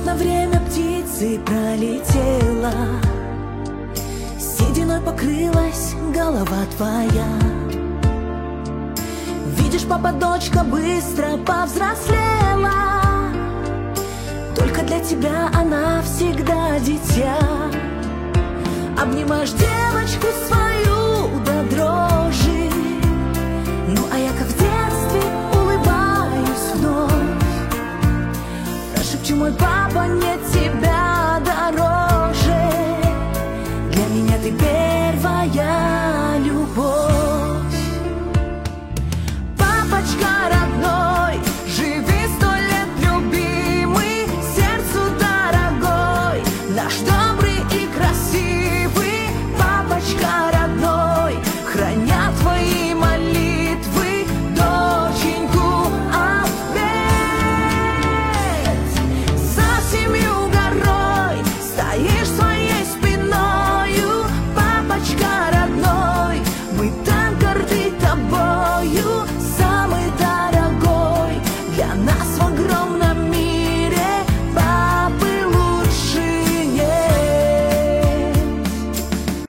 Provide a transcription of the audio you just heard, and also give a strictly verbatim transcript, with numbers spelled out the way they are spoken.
Незаметно время птицы пролетело, сединой покрылась голова твоя. Видишь, папа, дочка быстро повзрослела, только для тебя она всегда дитя. Обнимаешь девочку свою до дрожи, ну а я как в детстве улыбаюсь вновь. Прошепчу: мой папа, нет тебя.